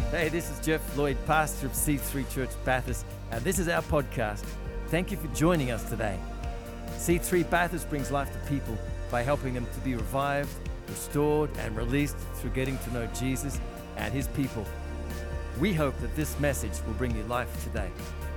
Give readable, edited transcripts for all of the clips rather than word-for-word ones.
Hey, this is Jeff Lloyd, pastor of C3 Church Bathurst, and this is our podcast. Thank you for joining us today. C3 Bathurst brings life to people by helping them to be revived, restored, and released through getting to know Jesus and His people. We hope that this message will bring you life today.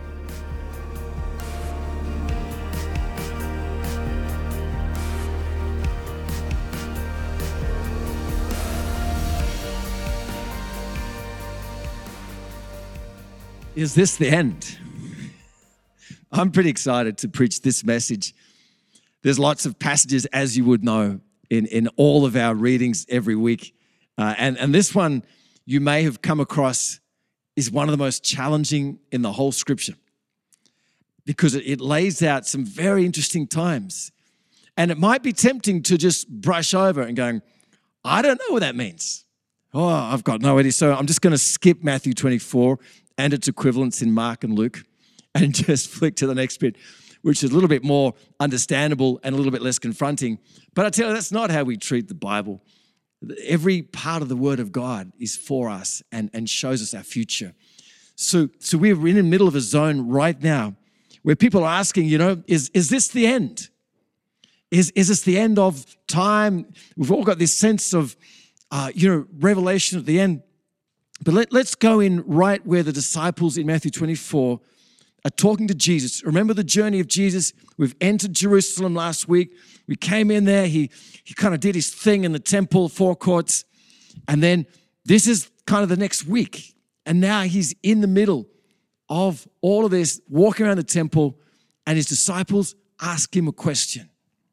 Is this the end? I'm pretty excited to preach this message. There's lots of passages, as you would know, in all of our readings every week. And this one you may have come across is one of the most challenging in the whole scripture because it lays out some very interesting times. And it might be tempting to just brush over and going, I don't know what that means. Oh, I've got no idea. So I'm just going to skip Matthew 24 and its equivalents in Mark and Luke, and just flick to the next bit, which is a little bit more understandable and a little bit less confronting. But I tell you, that's not how we treat the Bible. Every part of the Word of God is for us and shows us our future. So we're in the middle of a zone right now where people are asking, is this the end? Is this the end of time? We've all got this sense of, revelation at the end. But let's go in right where the disciples in Matthew 24 are talking to Jesus. Remember the journey of Jesus? We've entered Jerusalem last week. We came in there. He kind of did his thing in the temple forecourts. And then this is kind of the next week. And now he's in the middle of all of this, walking around the temple, and his disciples ask him a question.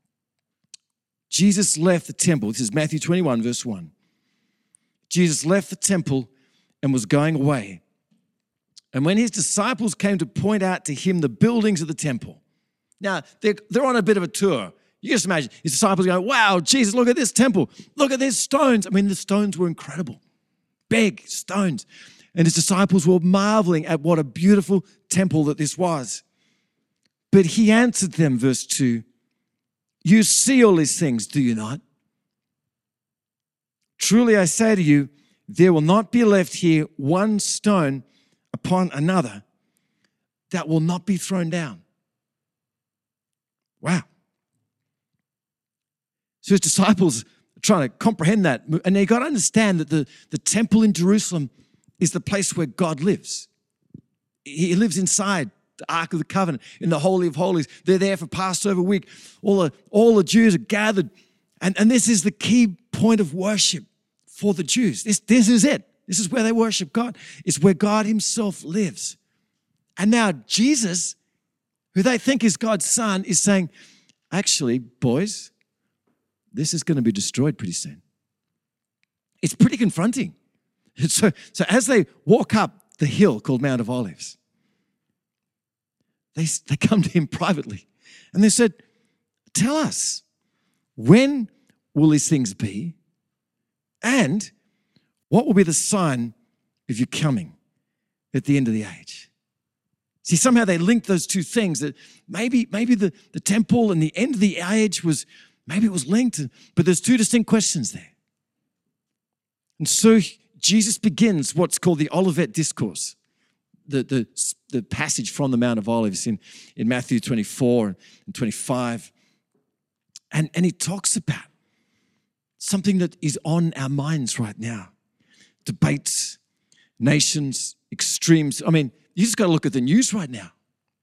Jesus left the temple. This is Matthew 21, verse 1. Jesus left the temple and was going away. And when his disciples came to point out to him the buildings of the temple. Now, they're on a bit of a tour. You just imagine his disciples going, wow, Jesus, look at this temple. Look at these stones. I mean, the stones were incredible. Big stones. And his disciples were marveling at what a beautiful temple that this was. But he answered them, verse 2, you see all these things, do you not? Truly I say to you, there will not be left here one stone upon another that will not be thrown down. Wow. So his disciples are trying to comprehend that. And they got to understand that the temple in Jerusalem is the place where God lives. He lives inside the Ark of the Covenant, in the Holy of Holies. They're there for Passover week. All the Jews are gathered. And this is the key point of worship for the Jews. This is it. This is where they worship God. It's where God himself lives. And now Jesus, who they think is God's son, is saying, actually, boys, this is going to be destroyed pretty soon. It's pretty confronting. So as they walk up the hill called Mount of Olives, they come to him privately and they said, tell us, when will these things be? And what will be the sign of your coming at the end of the age? See, somehow they linked those two things, that maybe the temple and the end of the age was linked, but there's two distinct questions there. And so Jesus begins what's called the Olivet Discourse, the passage from the Mount of Olives in Matthew 24 and 25. And he talks about something that is on our minds right now. Debates, nations, extremes. I mean, you just got to look at the news right now.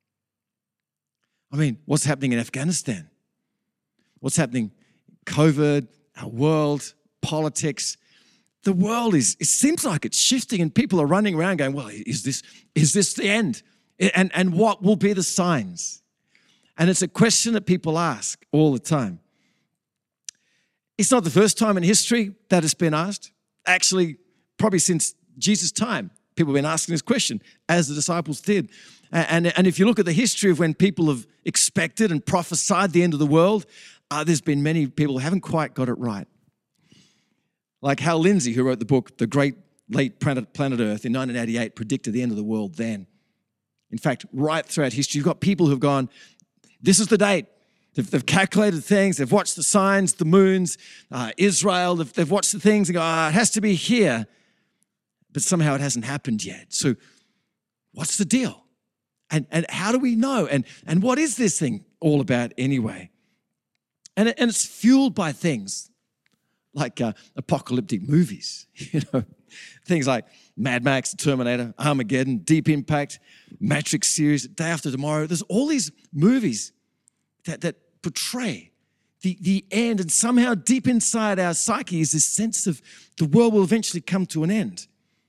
I mean, what's happening in Afghanistan? What's happening? COVID, our world, politics. The world it seems like it's shifting and people are running around going, well, is this the end? And what will be the signs? And it's a question that people ask all the time. It's not the first time in history that it's been asked. Actually, probably since Jesus' time, people have been asking this question, as the disciples did. And if you look at the history of when people have expected and prophesied the end of the world, there's been many people who haven't quite got it right. Like Hal Lindsey, who wrote the book, The Great Late Planet Earth in 1988, predicted the end of the world then. In fact, right throughout history, you've got people who've gone, this is the date. They've calculated things. They've watched the signs, the moons, Israel. They've watched the things and go, it has to be here. but somehow it hasn't happened yet. So what's the deal? And how do we know? And what is this thing all about anyway? And it's fueled by things like apocalyptic movies, things like Mad Max, Terminator, Armageddon, Deep Impact, Matrix series, Day After Tomorrow. There's all these movies that portray the end, and somehow deep inside our psyche is this sense of the world will eventually come to an end.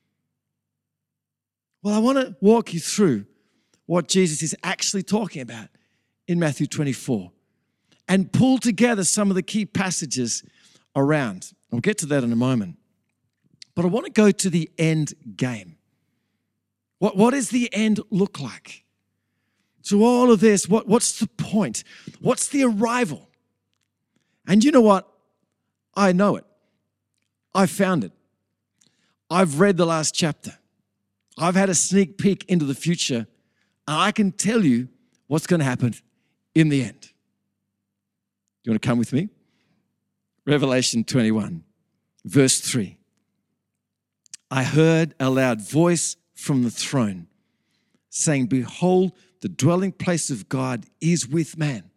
Well, I want to walk you through what Jesus is actually talking about in Matthew 24 and pull together some of the key passages around. I'll get to that in a moment. But I want to go to the end game. What does the end look like? So all of this, what's the point? What's the arrival? And you know what? I know it. I found it. I've read the last chapter. I've had a sneak peek into the future, and I can tell you what's going to happen in the end. You want to come with me? Revelation 21, verse 3. I heard a loud voice from the throne saying, behold, the dwelling place of God is with man.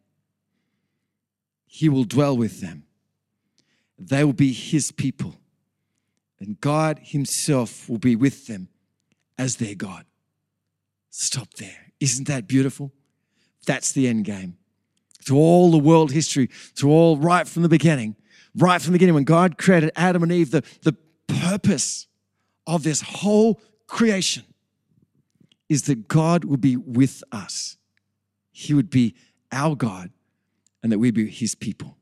He will dwell with them. They will be his people, and God himself will be with them as their God. Stop there. Isn't that beautiful? That's the end game. Through all the world history, through all right from the beginning when God created Adam and Eve, the purpose of this whole creation is that God would be with us. He would be our God, and that we be his people.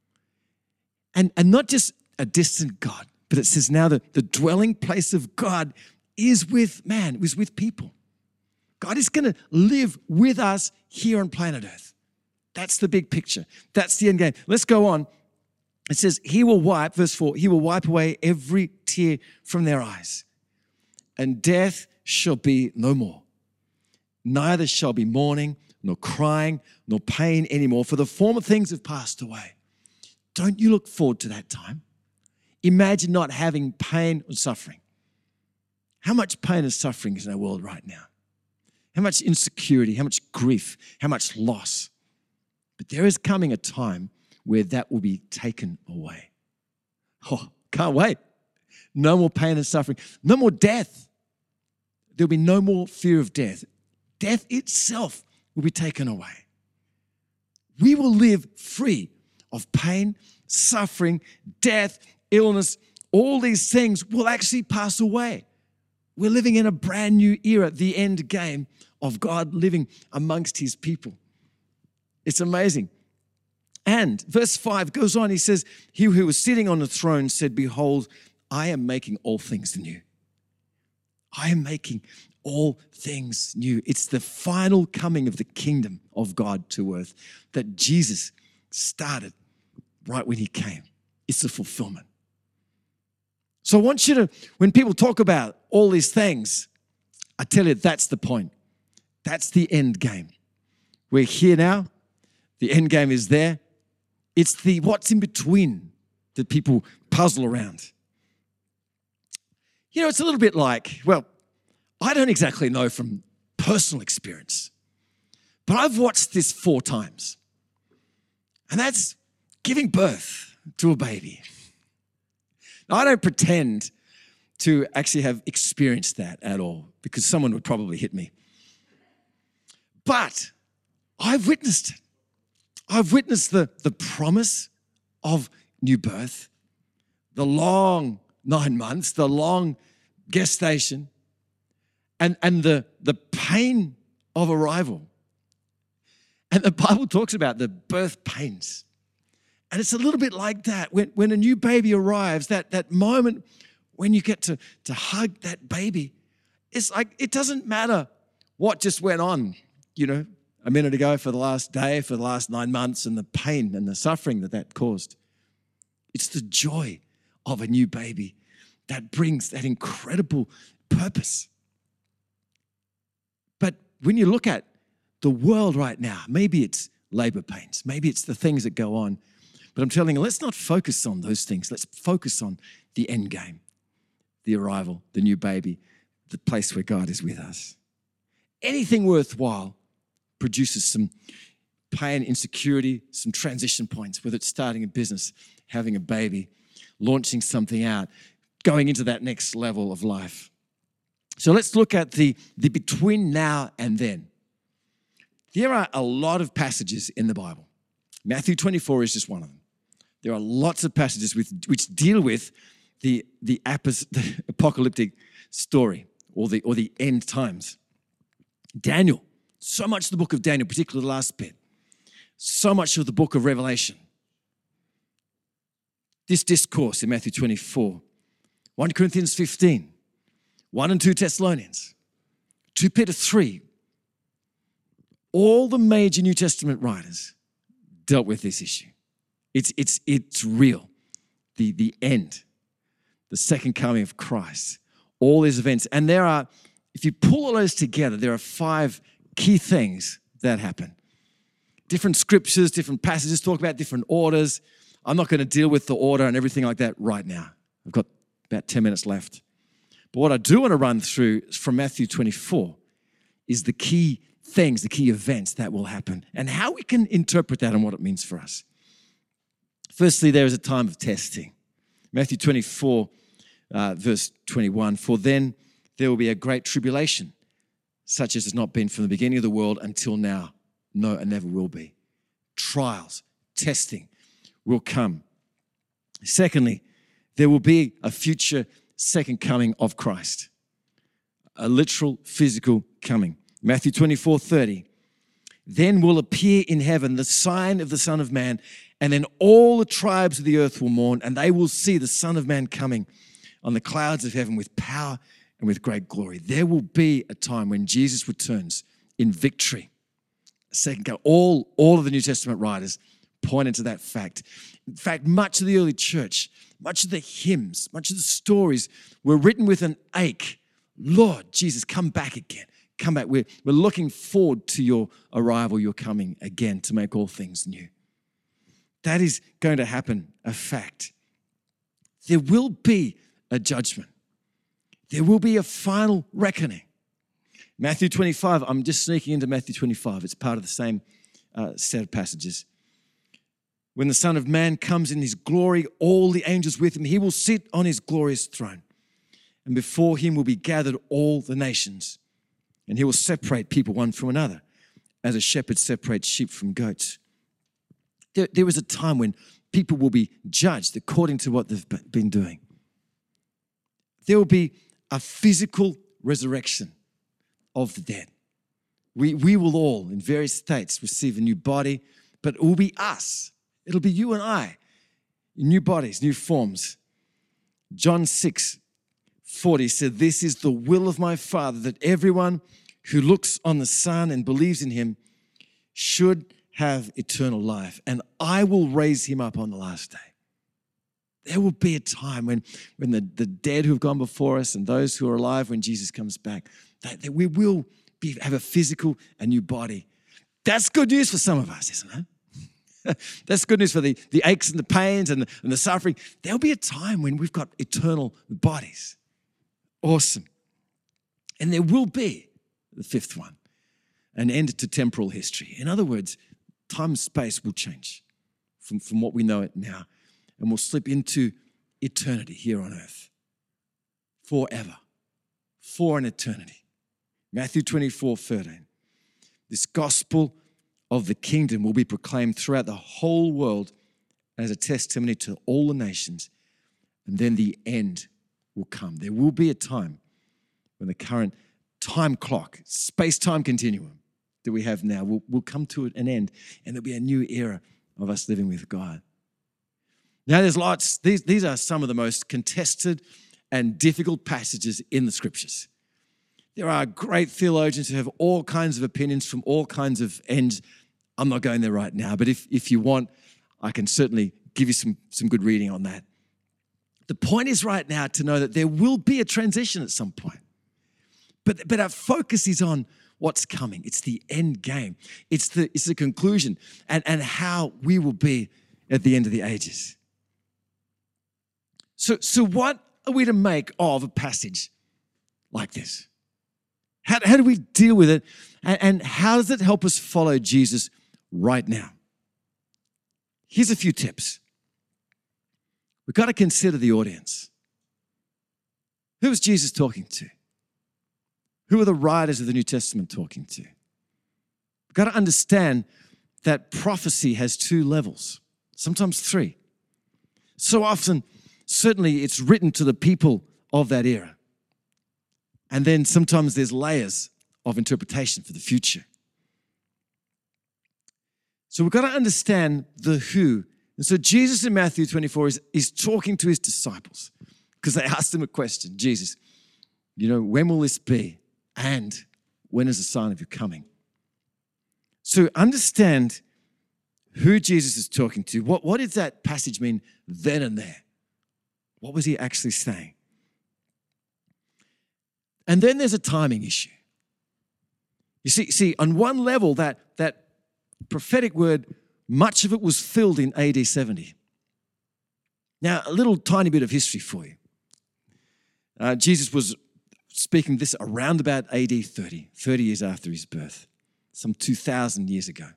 And not just a distant God, but it says now that the dwelling place of God is with man, is with people. God is going to live with us here on planet Earth. That's the big picture. That's the end game. Let's go on. It says, he will wipe, verse 4, he will wipe away every tear from their eyes, and death shall be no more. Neither shall be mourning, nor crying, nor pain anymore, for the former things have passed away. Don't you look forward to that time? Imagine not having pain or suffering. How much pain and suffering is in our world right now? How much insecurity, how much grief, how much loss? But there is coming a time where that will be taken away. Oh, can't wait. No more pain and suffering. No more death. There'll be no more fear of death. Death itself will be taken away. We will live free of pain, suffering, death, illness. All these things will actually pass away. We're living in a brand new era, the end game of God living amongst his people. It's amazing. And verse 5 goes on, he says, he who was sitting on the throne said, behold, I am making all things new. I am making all things new. It's the final coming of the kingdom of God to earth that Jesus started right when he came. It's the fulfillment. So I want you to, when people talk about all these things, I tell you, that's the point. That's the end game. We're here now. The end game is there. It's the what's in between that people puzzle around. It's a little bit like, well, I don't exactly know from personal experience, but I've watched this 4 times. And that's giving birth to a baby. Now, I don't pretend to actually have experienced that at all, because someone would probably hit me. But I've witnessed it. I've witnessed the promise of new birth, the long 9 months, the long gestation, and the pain of arrival. And the Bible talks about the birth pains. And it's a little bit like that. When a new baby arrives, that moment when you get to hug that baby, it's like it doesn't matter what just went on, a minute ago, for the last day, for the last 9 months, and the pain and the suffering that caused. It's the joy of a new baby that brings that incredible purpose. But when you look at the world right now, maybe it's labor pains, maybe it's the things that go on, but I'm telling you, let's not focus on those things. Let's focus on the end game. the arrival, the new baby, the place where God is with us. Anything worthwhile produces some pain, insecurity, some transition points, whether it's starting a business, having a baby, launching something out, going into that next level of life. So let's look at the between now and then. There are a lot of passages in the Bible. Matthew 24 is just one of them. There are lots of passages which deal with the apocalyptic story or the end times. Daniel, so much of the book of Daniel, particularly the last bit, so much of the book of Revelation. This discourse in Matthew 24, 1 Corinthians 15, 1 and 2 Thessalonians, 2 Peter 3, all the major New Testament writers dealt with this issue. It's real. The end, the second coming of Christ, all these events. And there are, if you pull all those together, there are 5 key things that happen. Different scriptures, different passages talk about different orders. I'm not going to deal with the order and everything like that right now. I've got about 10 minutes left. But what I do want to run through from Matthew 24 is the key things, the key events that will happen and how we can interpret that and what it means for us. Firstly, there is a time of testing. Matthew 24, verse 21, for then there will be a great tribulation, such as has not been from the beginning of the world until now. No, and never will be. Trials, testing will come. Secondly, there will be a future second coming of Christ, a literal physical coming. Matthew 24:30. Then will appear in heaven the sign of the Son of Man, and then all the tribes of the earth will mourn, and they will see the Son of Man coming on the clouds of heaven with power and with great glory. There will be a time when Jesus returns in victory. Second, all of the New Testament writers point into that fact. In fact, much of the early church, much of the hymns, much of the stories were written with an ache. Lord Jesus, come back again. Come back. We're looking forward to your arrival, your coming again to make all things new. That is going to happen, a fact. There will be a judgment. There will be a final reckoning. Matthew 25, I'm just sneaking into Matthew 25. It's part of the same set of passages. When the Son of Man comes in his glory, all the angels with him, he will sit on his glorious throne. And before him will be gathered all the nations. And he will separate people one from another, as a shepherd separates sheep from goats. There is a time when people will be judged according to what they've been doing. There will be a physical resurrection of the dead. We will all, in various states, receive a new body, but it will be us. It'll be you and I, in new bodies, new forms. John 6:40 said, this is the will of my Father, that everyone who looks on the Son and believes in him should have eternal life, and I will raise him up on the last day. There will be a time when the dead who have gone before us and those who are alive when Jesus comes back, that we will have a physical, a new body. That's good news for some of us, isn't it? That's good news for the aches and the pains and the suffering. There'll be a time when we've got eternal bodies. Awesome. And there will be, the fifth one, an end to temporal history. In other words, time and space will change from what we know it now, and we'll slip into eternity here on earth. Forever. For an eternity. Matthew 24:13. This gospel of the kingdom will be proclaimed throughout the whole world as a testimony to all the nations, and then the end will come. There will be a time when the current time clock, space-time continuum that we have now will come to an end, and there'll be a new era of us living with God. Now there's lots, these are some of the most contested and difficult passages in the scriptures. There are great theologians who have all kinds of opinions from all kinds of ends. I'm not going there right now, but if you want, I can certainly give you some good reading on that. The point is right now to know that there will be a transition at some point. But our focus is on what's coming. It's the end game. It's the conclusion and how we will be at the end of the ages. So what are we to make of a passage like this? How do we deal with it? And how does it help us follow Jesus right now? Here's a few tips. We've got to consider the audience. Who was Jesus talking to? Who are the writers of the New Testament talking to? We've got to understand that prophecy has two levels, sometimes three. So often, certainly it's written to the people of that era. And then sometimes there's layers of interpretation for the future. So we've got to understand the who. And so Jesus in Matthew 24 is talking to his disciples because they asked him a question. Jesus, when will this be? And when is the sign of your coming? So understand who Jesus is talking to. What does that passage mean then and there? What was he actually saying? And then there's a timing issue. You see, on one level, that prophetic word, much of it was filled in AD 70. Now, a little tiny bit of history for you. Jesus was speaking this around about AD 30 years after his birth, some 2,000 years ago.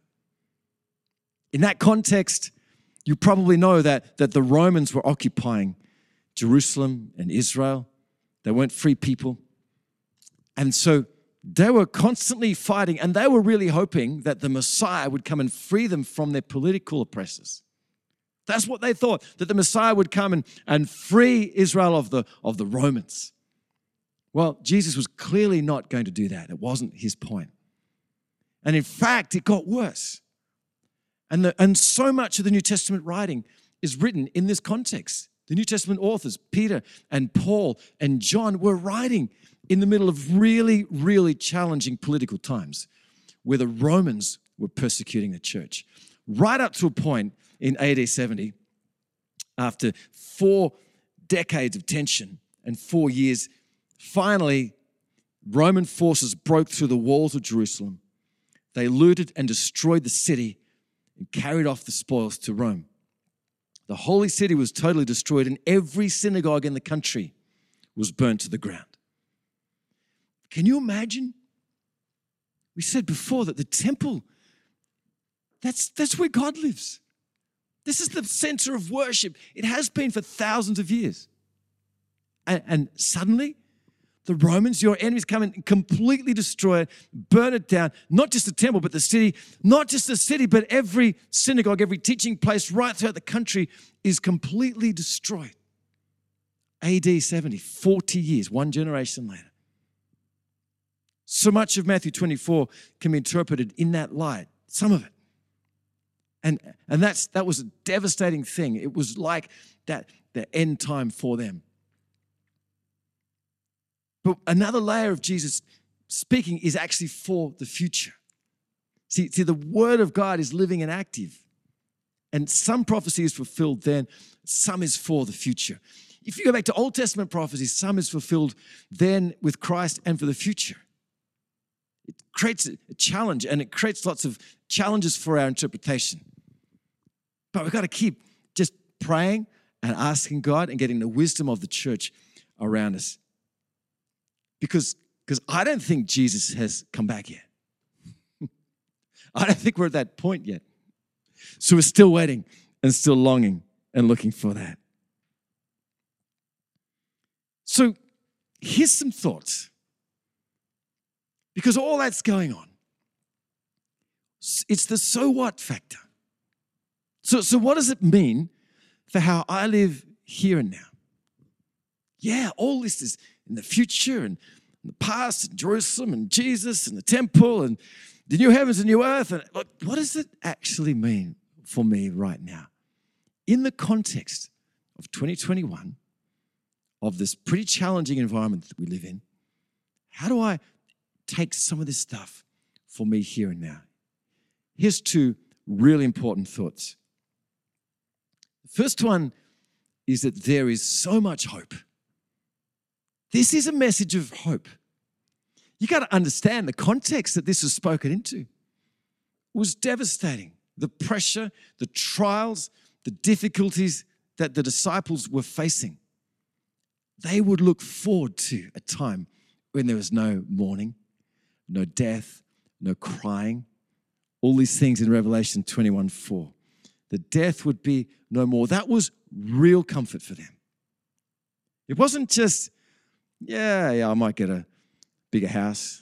In that context, you probably know that the Romans were occupying Jerusalem and Israel. They weren't free people. And so they were constantly fighting, and they were really hoping that the Messiah would come and free them from their political oppressors. That's what they thought, that the Messiah would come and free Israel of the Romans. Well, Jesus was clearly not going to do that. It wasn't his point. And in fact, it got worse. And so much of the New Testament writing is written in this context. The New Testament authors, Peter and Paul and John, were writing in the middle of really, really challenging political times where the Romans were persecuting the church. Right up to a point in AD 70, after 4 decades of tension and 4 years, finally, Roman forces broke through the walls of Jerusalem. They looted and destroyed the city and carried off the spoils to Rome. The holy city was totally destroyed, and every synagogue in the country was burnt to the ground. Can you imagine? We said before that the temple, that's where God lives. This is the center of worship. It has been for thousands of years. And suddenly, the Romans, your enemies, come and completely destroy it, burn it down, not just the temple, but the city. Not just the city, but every synagogue, every teaching place right throughout the country is completely destroyed. AD 70, 40 years, one generation later. So much of Matthew 24 can be interpreted in that light, some of it. And that was a devastating thing. It was like the end time for them. But another layer of Jesus speaking is actually for the future. See, the word of God is living and active. And some prophecy is fulfilled then, some is for the future. If you go back to Old Testament prophecies, some is fulfilled then with Christ and for the future. It creates a challenge, and it creates lots of challenges for our interpretation. But we've got to keep just praying and asking God and getting the wisdom of the church around us. Because I don't think Jesus has come back yet. I don't think we're at that point yet. So we're still waiting and still longing and looking for that. So here's some thoughts. Because all that's going on, it's the so what factor. So what does it mean for how I live here and now? Yeah, all this is in the future and in the past, and Jerusalem and Jesus and the temple and the new heavens and new earth. And look, what does it actually mean for me right now? In the context of 2021, of this pretty challenging environment that we live in, how do I take some of this stuff for me here and now? Here's 2 really important thoughts. The first one is that there is so much hope. This is a message of hope. You got to understand the context that this was spoken into. It was devastating. The pressure, the trials, the difficulties that the disciples were facing. they would look forward to a time when there was no mourning, no death, no crying. All these things in Revelation 21:4. The death would be no more. That was real comfort for them. It wasn't just, I might get a bigger house.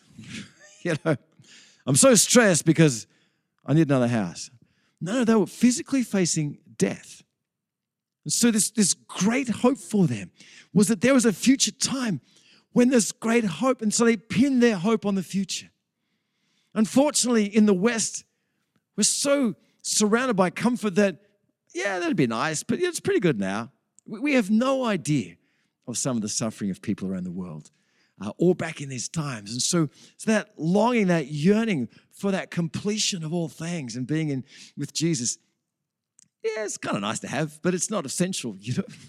I'm so stressed because I need another house. No, they were physically facing death. And so this great hope for them was that there was a future time when there's great hope. And so they pinned their hope on the future. Unfortunately, in the West, we're so surrounded by comfort that, that'd be nice, but it's pretty good now. We have no idea of some of the suffering of people around the world, or back in these times. And so that longing, that yearning for that completion of all things and being with Jesus, it's kind of nice to have, but it's not essential,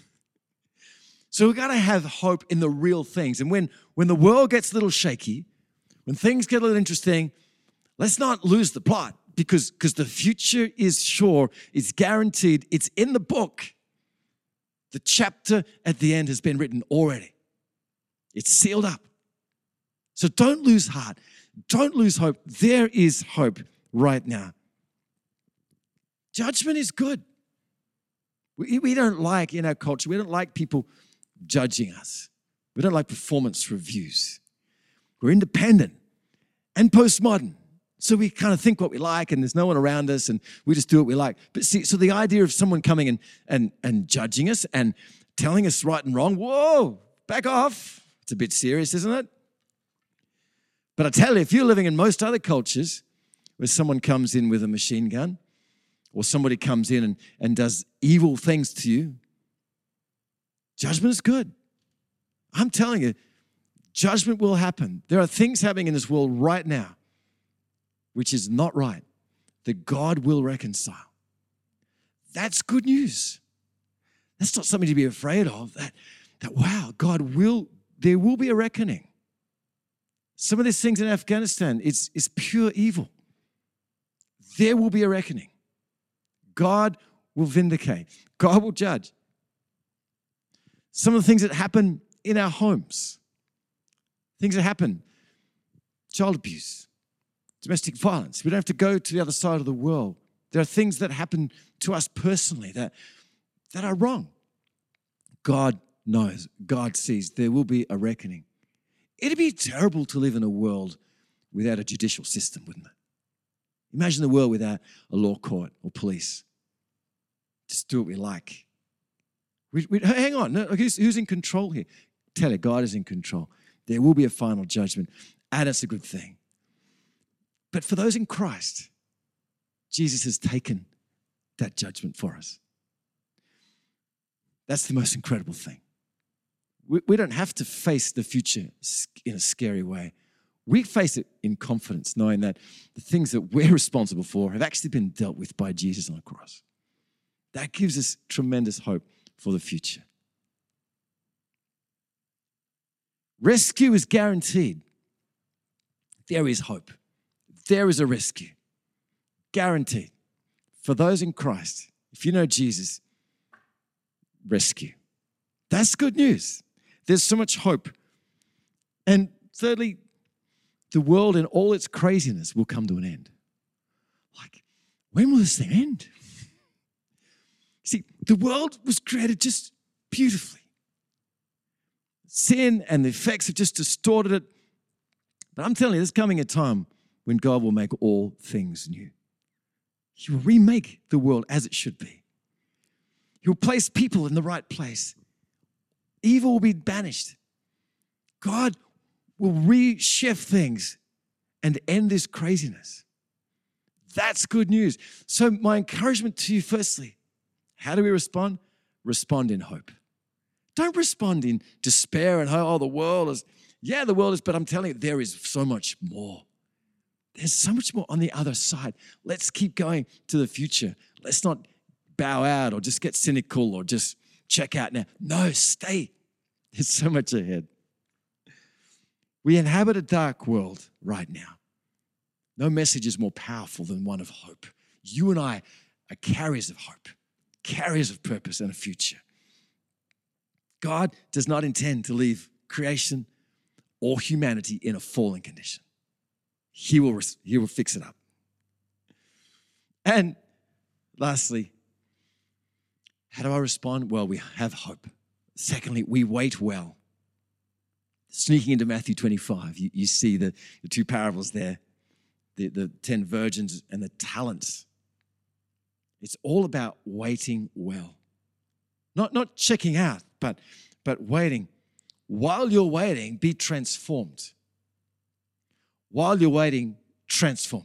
So we've got to have hope in the real things. And when the world gets a little shaky, when things get a little interesting, let's not lose the plot because the future is sure, it's guaranteed, it's in the book. The chapter at the end has been written already. It's sealed up. So don't lose heart. Don't lose hope. There is hope right now. Judgment is good. We don't like, in our culture, we don't like people judging us. We don't like performance reviews. We're independent and postmodern. So we kind of think what we like and there's no one around us and we just do what we like. But see, so the idea of someone coming and judging us and telling us right and wrong, whoa, back off. It's a bit serious, isn't it? But I tell you, if you're living in most other cultures where someone comes in with a machine gun or somebody comes in and does evil things to you, judgment is good. I'm telling you, judgment will happen. There are things happening in this world right now which is not right, that God will reconcile. That's good news. That's not something to be afraid of. That wow, there will be a reckoning. Some of these things in Afghanistan, it's pure evil. There will be a reckoning. God will vindicate. God will judge. Some of the things that happen in our homes, things that happen, child abuse, domestic violence. We don't have to go to the other side of the world. There are things that happen to us personally that are wrong. God knows. God sees. There will be a reckoning. It'd be terrible to live in a world without a judicial system, wouldn't it? Imagine the world without a law court or police. Just do what we like. Hang on. No, who's in control here? Tell you, God is in control. There will be a final judgment, and it's a good thing. But for those in Christ, Jesus has taken that judgment for us. That's the most incredible thing. We don't have to face the future in a scary way. We face it in confidence, knowing that the things that we're responsible for have actually been dealt with by Jesus on the cross. That gives us tremendous hope for the future. Rescue is guaranteed. There is hope. There is a rescue. Guaranteed. For those in Christ, if you know Jesus, rescue. That's good news. There's so much hope. And thirdly, the world and all its craziness will come to an end. Like, when will this thing end? See, the world was created just beautifully. Sin and the effects have just distorted it. But I'm telling you, there's coming a time when God will make all things new. He will remake the world as it should be. He will place people in the right place. Evil will be banished. God will reshift things and end this craziness. That's good news. So my encouragement to you, firstly, how do we respond? Respond in hope. Don't respond in despair and, the world is, the world is, but I'm telling you, there is so much more. There's so much more on the other side. Let's keep going to the future. Let's not bow out or just get cynical or just check out now. No, stay. There's so much ahead. We inhabit a dark world right now. No message is more powerful than one of hope. You and I are carriers of hope, carriers of purpose and a future. God does not intend to leave creation or humanity in a fallen condition. He will fix it up. And lastly, how do I respond? Well, we have hope. Secondly, we wait well. Sneaking into Matthew 25, you see the two parables there, the 10 virgins and the talents. It's all about waiting well. Not checking out, but waiting. While you're waiting, be transformed. While you're waiting, transform.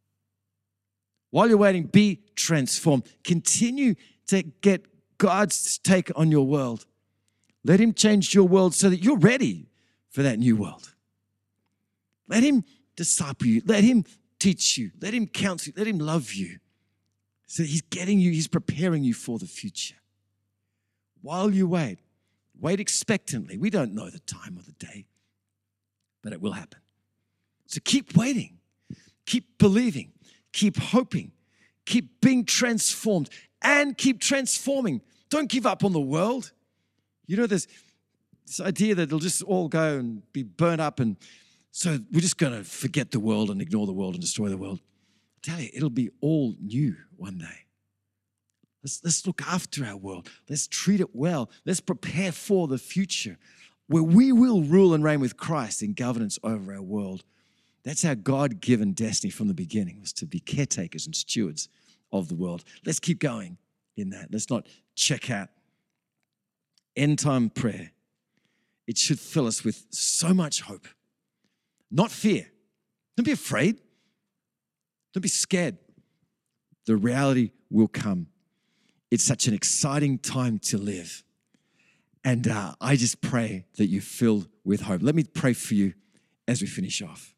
While you're waiting, be transformed. Continue to get God's take on your world. Let him change your world so that you're ready for that new world. Let him disciple you. Let him teach you. Let him counsel you. Let him love you. So he's preparing you for the future. While you wait expectantly. We don't know the time or the day, but it will happen. So keep waiting. Keep believing. Keep hoping. Keep being transformed and keep transforming. Don't give up on the world. You know, there's this idea that it'll just all go and be burnt up, and so we're just going to forget the world and ignore the world and destroy the world. I tell you, it'll be all new one day. Let's look after our world. Let's treat it well. Let's prepare for the future where we will rule and reign with Christ in governance over our world. That's our God-given destiny from the beginning, was to be caretakers and stewards of the world. Let's keep going in that. Let's not check out. End-time prayer. It should fill us with so much hope, not fear. Don't be afraid. Don't be scared. The reality will come. It's such an exciting time to live. And I just pray that you're filled with hope. Let me pray for you as we finish off.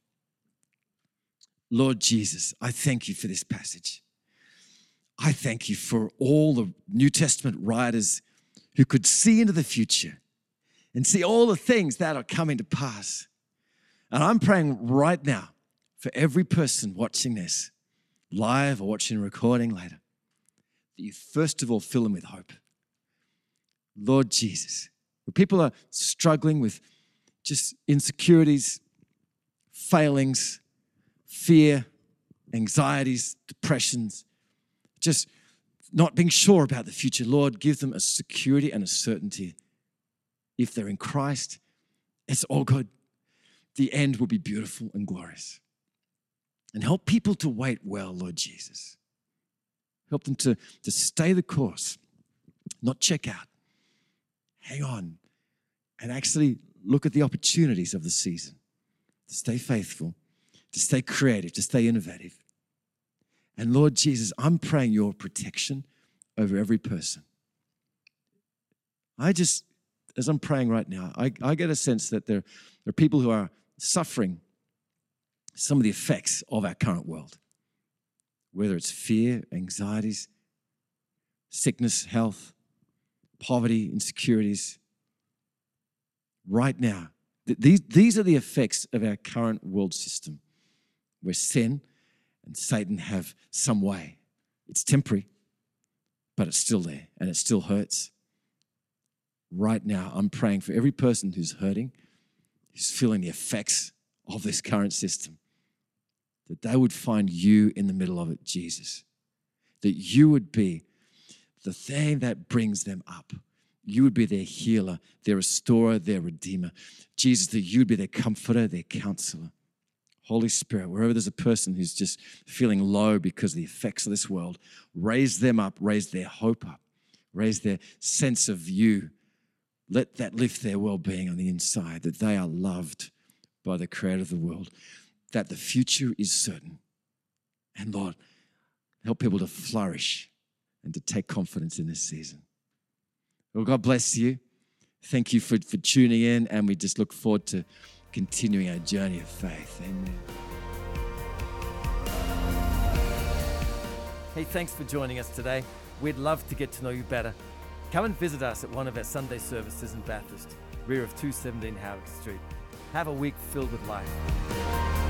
Lord Jesus, I thank you for this passage. I thank you for all the New Testament writers who could see into the future and see all the things that are coming to pass. And I'm praying right now for every person watching this, live or watching a recording later, that you first of all fill them with hope. Lord Jesus, where people are struggling with just insecurities, failings, fear, anxieties, depressions, just not being sure about the future, Lord, give them a security and a certainty. If they're in Christ, it's all good. The end will be beautiful and glorious. And help people to wait well, Lord Jesus. Help them to stay the course, not check out. Hang on and actually look at the opportunities of the season, to stay faithful, to stay creative, to stay innovative. And Lord Jesus, I'm praying your protection over every person. As I'm praying right now, I get a sense that there are people who are suffering some of the effects of our current world, whether it's fear, anxieties, sickness, health, poverty, insecurities. Right now, these are the effects of our current world system, where sin and Satan have some way. It's temporary, but it's still there and it still hurts. Right now, I'm praying for every person who's hurting, who's feeling the effects of this current system, that they would find you in the middle of it, Jesus. That you would be the thing that brings them up. You would be their healer, their restorer, their redeemer. Jesus, that you'd be their comforter, their counselor. Holy Spirit, wherever there's a person who's just feeling low because of the effects of this world, raise them up, raise their hope up, raise their sense of you. Let that lift their well-being on the inside, that they are loved by the Creator of the world, that the future is certain. And Lord, help people to flourish and to take confidence in this season. Well, God bless you. Thank you for tuning in, and we just look forward to continuing our journey of faith. Amen. Hey, thanks for joining us today. We'd love to get to know you better. Come and visit us at one of our Sunday services in Bathurst, rear of 217 Howard Street. Have a week filled with life.